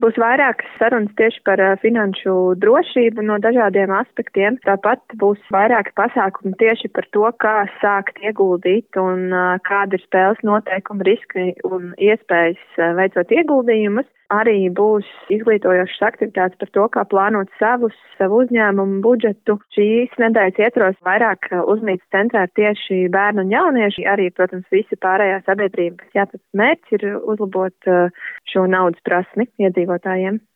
Būs vairākas sarunas tieši par finanšu drošību no dažādiem aspektiem. Tāpat būs vairāki pasākumi tieši par to, kā sākt ieguldīt un kāda ir spēles noteikumi, riski un iespējas veicot ieguldījumus. Arī būs izglītojošas aktivitātes par to, kā plānot savu uzņēmumu budžetu. Šīs nedēļas ietvaros vairāk uzmanības centrā ir tieši bērnu un jaunieši, arī, protams, visi pārējā sabiedrība. Jāpat mērķis ir uzlabot šo naudas prasmi iedzīvotājiem.